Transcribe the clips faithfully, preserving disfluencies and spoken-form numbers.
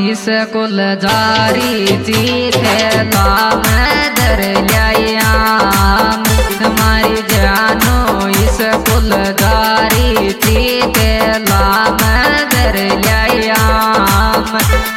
School जारी चीते लाम दर लियाम हमारी जानो स्कूल जारी चीते लाम दर लियाम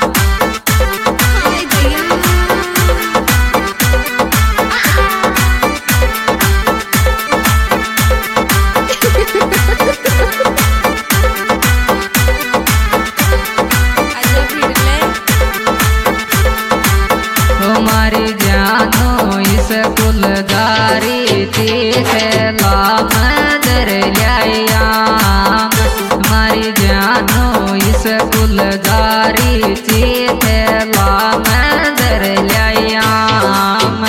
हमारी जानो स्कूल जारी चीते लाम दर लियाम हमारी जानो स्कूल जारी चीते लाम दर लियाम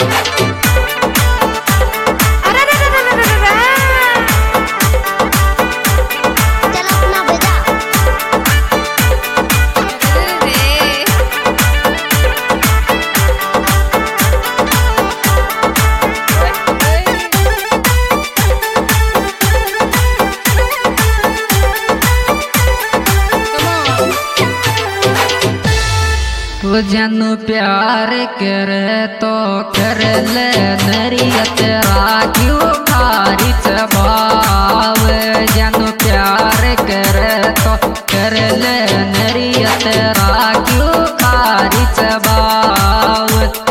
जनु प्यार करे तो कर ले नरियत राखियो खारी चबाव जनु प्यार करे तो कर ले नरियत राखियो खारी चबाव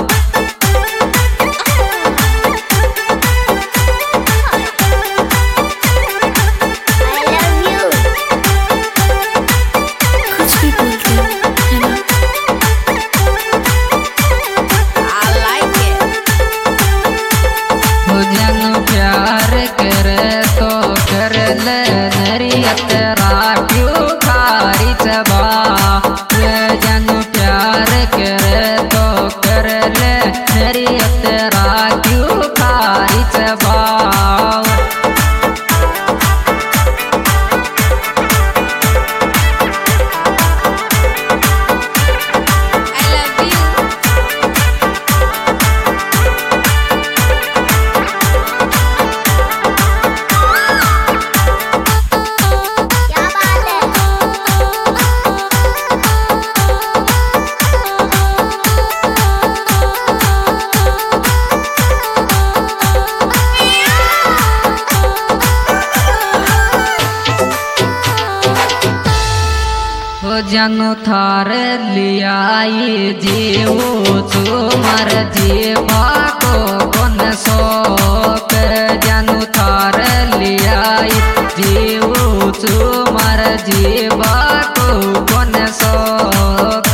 नरियत राखियो खारी चबा जनु प्यार करे तो कर ले नरियत राखियो खारी चबा जनु थार लियाई जीवो चुमर जीवा को कौन शौक जनु थार लियाई जीवो चुमर जीवा को कौन शौक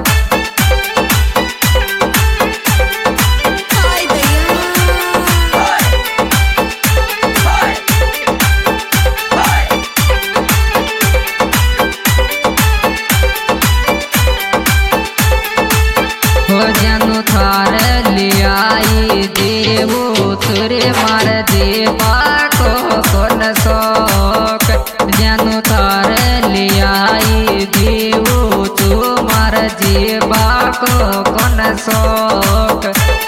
जनु थार लियाई देवो तुरे मार देवा को कौन शौक जनु थार लियाई देवो तुमार जीवा को कौन शौक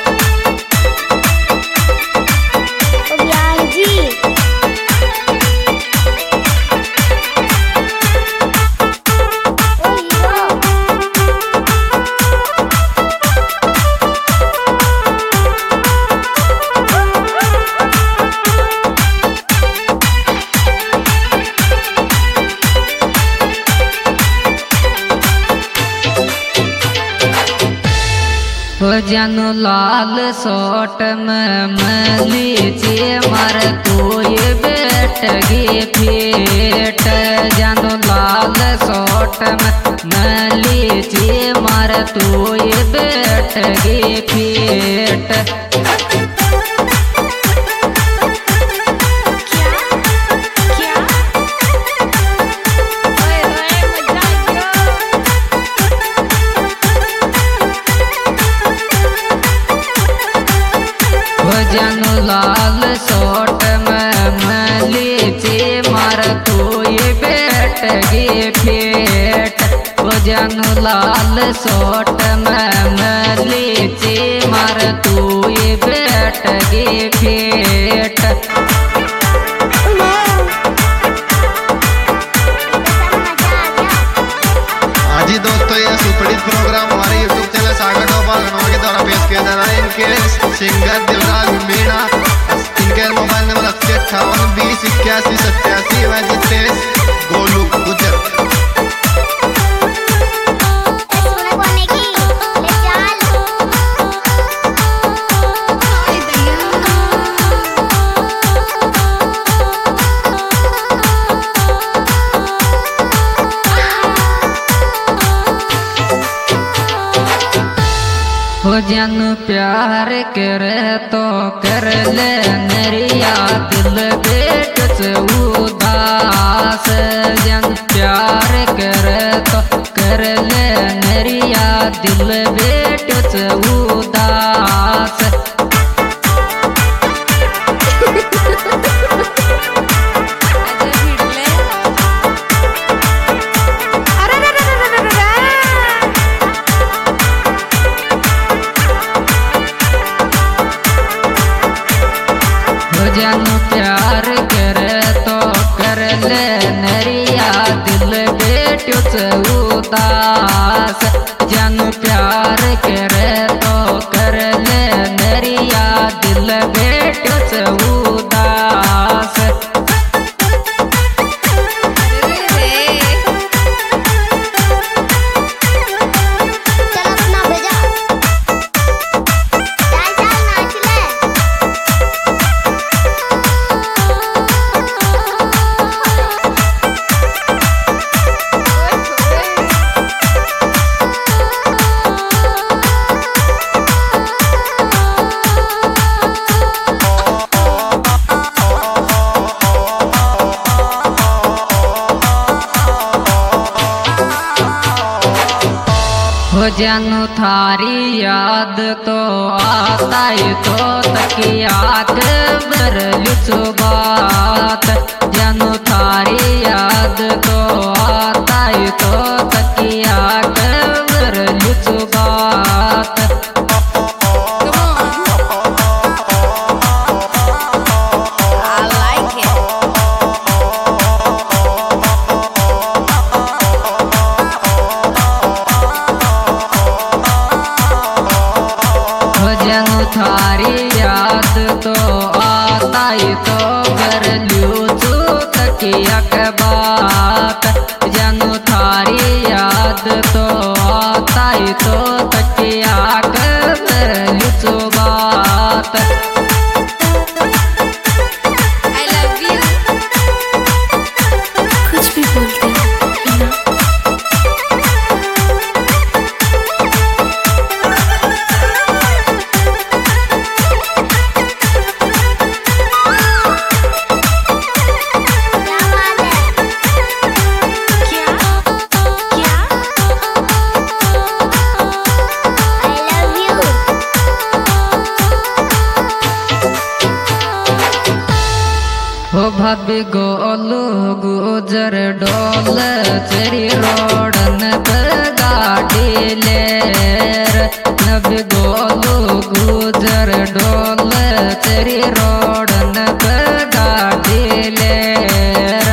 जनु लाल सोट में मली चे मर तू ये बेट गे फेट जनु लाल सोट में मली चे मर तू ये बेट गे फेट जनु लाल सोट में मली चे मार तू ये बेट गे फेट जनु लाल सोट में मली चे मार तू ये बेट गे फेट जी दोस्तों ये सुपड़ी मुकेश सिंगर देवराज मीणा। इनके मोबाइल नंबर अस्सी अट्ठावन बीस इक्यासी सत्यासी व जितेश गोलू गुजर। हो जन प्यार करे तो कर ले नरिया दिल बेट से उदास। जन प्यार करे तो कर ले नरिया दिल बेट से उदास। जन प्यार करे तो कर ले नरिया दिल बेटू से उदास। जन प्यार करे तो कर ले नरिया दिल बेटू से उदास। हो जानू थारी याद तो आता ही तो तकिया बर बात। जानू थारी याद तो आता ही तो तकिया बर बात। जानू थारी याद तो आता ही तो कर लूचू तकिया के बात। जानू थारी याद तो आता ही तो तकिया के कर लूचू बात। I love you। कुछ भी बोलते हैं हो भाभी गोलू गुजर डोल चरी रोडन पर गाड़ी लेर। नबी गोलू गुजर डोल चरी रोडन पर गाड़ी लेर।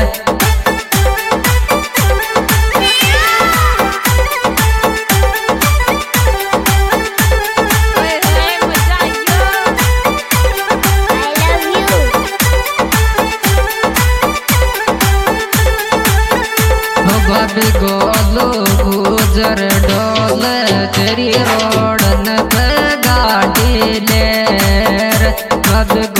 भाभी गोलू गुजर डोल चरी रोडन पर गाड़ी लेर। भाभी